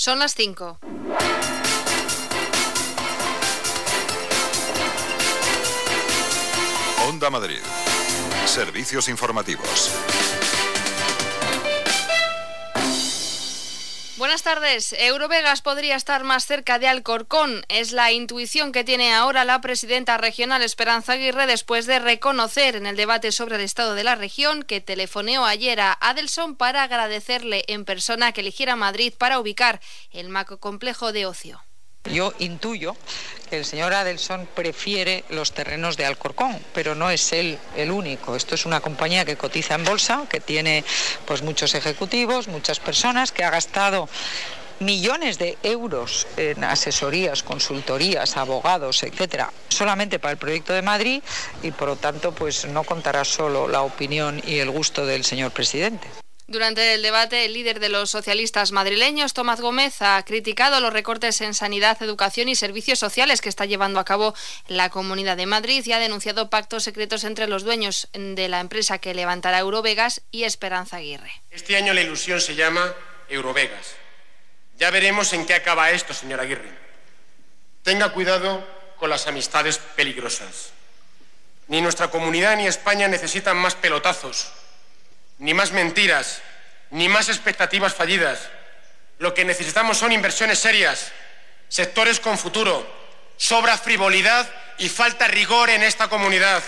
Son las 5. Onda Madrid. Servicios informativos. Buenas tardes. Eurovegas podría estar más cerca de Alcorcón. Es la intuición que tiene ahora la presidenta regional Esperanza Aguirre después de reconocer en el debate sobre el estado de la región que telefoneó ayer a Adelson para agradecerle en persona que eligiera Madrid para ubicar el macrocomplejo de ocio. Yo intuyo que el señor Adelson prefiere los terrenos de Alcorcón, pero no es él el único. Esto es una compañía que cotiza en bolsa, que tiene pues muchos ejecutivos, muchas personas, que ha gastado millones de euros en asesorías, consultorías, abogados, etcétera, solamente para el proyecto de Madrid, y por lo tanto pues no contará solo la opinión y el gusto del señor presidente. Durante el debate, el líder de los socialistas madrileños, Tomás Gómez, ha criticado los recortes en sanidad, educación y servicios sociales que está llevando a cabo la Comunidad de Madrid y ha denunciado pactos secretos entre los dueños de la empresa que levantará Eurovegas y Esperanza Aguirre. Este año la ilusión se llama Eurovegas. Ya veremos en qué acaba esto, señor Aguirre. Tenga cuidado con las amistades peligrosas. Ni nuestra comunidad ni España necesitan más pelotazos, ni más mentiras, ni más expectativas fallidas. Lo que necesitamos son inversiones serias, sectores con futuro. Sobra frivolidad y falta rigor en esta comunidad.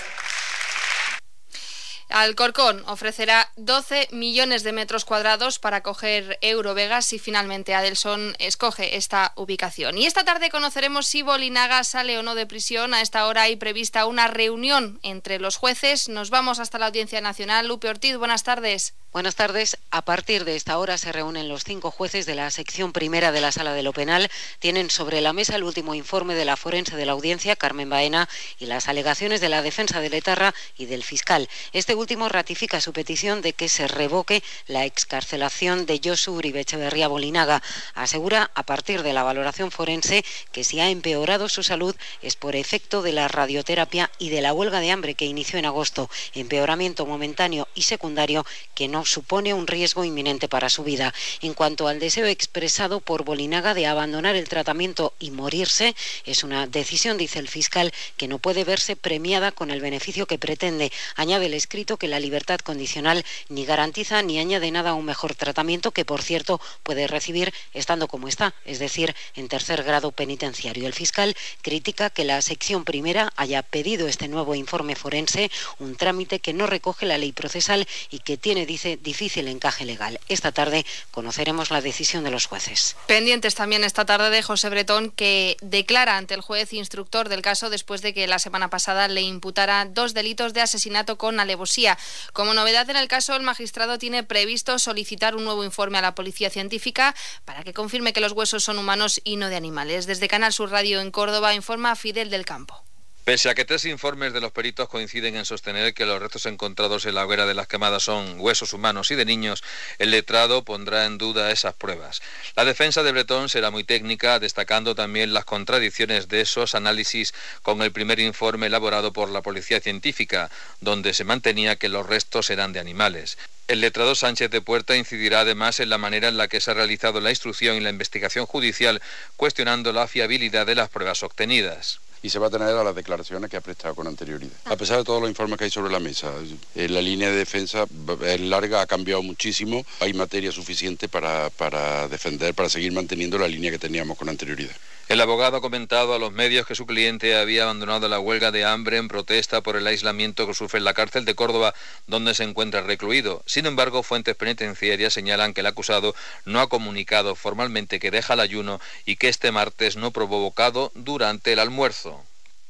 Alcorcón ofrecerá 12 millones de metros cuadrados para acoger Eurovegas si finalmente Adelson escoge esta ubicación. Y esta tarde conoceremos si Bolinaga sale o no de prisión. A esta hora hay prevista una reunión entre los jueces. Nos vamos hasta la Audiencia Nacional. Lupe Ortiz, buenas tardes. Buenas tardes. A partir de esta hora se reúnen los 5 jueces de la sección primera de la Sala de lo Penal. Tienen sobre la mesa el último informe de la forense de la audiencia, Carmen Baena, y las alegaciones de la defensa de Letarra y del fiscal. Este último ratifica su petición de que se revoque la excarcelación de Josu Uribe Etxeberria Bolinaga. Asegura, a partir de la valoración forense, que si ha empeorado su salud es por efecto de la radioterapia y de la huelga de hambre que inició en agosto. Empeoramiento momentáneo y secundario que no supone un riesgo inminente para su vida. En cuanto al deseo expresado por Bolinaga de abandonar el tratamiento y morirse, es una decisión, dice el fiscal, que no puede verse premiada con el beneficio que pretende. Añade el escrito que la libertad condicional ni garantiza ni añade nada a un mejor tratamiento que, por cierto, puede recibir estando como está, es decir, en tercer grado penitenciario. El fiscal critica que la sección primera haya pedido este nuevo informe forense, un trámite que no recoge la ley procesal y que tiene, dice, difícil encaje legal. Esta tarde conoceremos la decisión de los jueces. Pendientes también esta tarde de José Bretón, que declara ante el juez instructor del caso después de que la semana pasada le imputara 2 delitos de asesinato con alevosía. Como novedad en el caso, el magistrado tiene previsto solicitar un nuevo informe a la Policía Científica para que confirme que los huesos son humanos y no de animales. Desde Canal Sur Radio en Córdoba informa Fidel del Campo. Pese a que 3 informes de los peritos coinciden en sostener que los restos encontrados en la hoguera de las quemadas son huesos humanos y de niños, el letrado pondrá en duda esas pruebas. La defensa de Bretón será muy técnica, destacando también las contradicciones de esos análisis con el primer informe elaborado por la Policía Científica, donde se mantenía que los restos eran de animales. El letrado Sánchez de Puerta incidirá además en la manera en la que se ha realizado la instrucción y la investigación judicial, cuestionando la fiabilidad de las pruebas obtenidas. Y se va a tener a las declaraciones que ha prestado con anterioridad. A pesar de todos los informes que hay sobre la mesa, la línea de defensa es larga, ha cambiado muchísimo, hay materia suficiente para defender, para seguir manteniendo la línea que teníamos con anterioridad. El abogado ha comentado a los medios que su cliente había abandonado la huelga de hambre en protesta por el aislamiento que sufre en la cárcel de Córdoba, donde se encuentra recluido. Sin embargo, fuentes penitenciarias señalan que el acusado no ha comunicado formalmente que deja el ayuno y que este martes no probó bocado durante el almuerzo.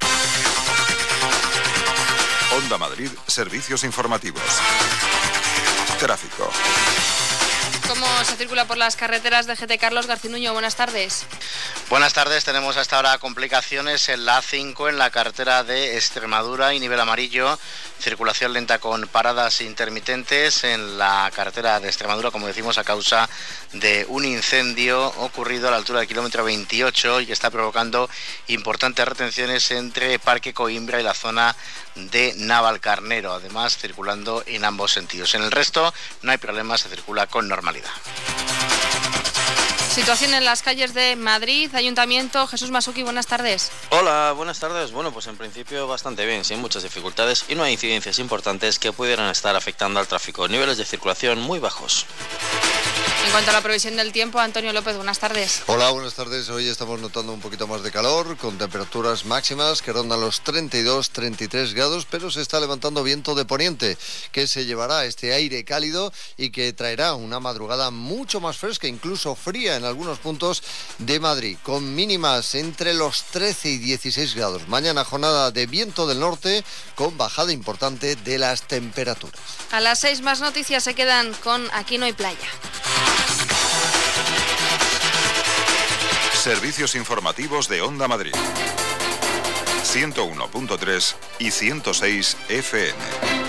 Onda Madrid, servicios informativos. Tráfico. ¿Cómo se circula por las carreteras de GT? Carlos Garcinuño, buenas tardes. Buenas tardes, tenemos hasta ahora complicaciones en la A5 en la carretera de Extremadura y nivel amarillo, circulación lenta con paradas intermitentes en la carretera de Extremadura, como decimos, a causa de un incendio ocurrido a la altura del kilómetro 28 y que está provocando importantes retenciones entre Parque Coimbra y la zona de Navalcarnero, además circulando en ambos sentidos. En el resto no hay problemas, se circula con normalidad. Situación en las calles de Madrid, Ayuntamiento. Jesús Masuki, buenas tardes. Hola, buenas tardes. Bueno, pues en principio bastante bien, sin muchas dificultades y no hay incidencias importantes que pudieran estar afectando al tráfico. Niveles de circulación muy bajos. En cuanto a la previsión del tiempo, Antonio López, buenas tardes. Hola, buenas tardes. Hoy estamos notando un poquito más de calor, con temperaturas máximas que rondan los 32-33 grados, pero se está levantando viento de poniente, que se llevará este aire cálido y que traerá una madrugada mucho más fresca, incluso fría en algunos puntos de Madrid, con mínimas entre los 13 y 16 grados. Mañana jornada de viento del norte, con bajada importante de las temperaturas. A las 6 más noticias se quedan con Aquí no hay playa. Servicios informativos de Onda Madrid. 101.3 y 106 FM.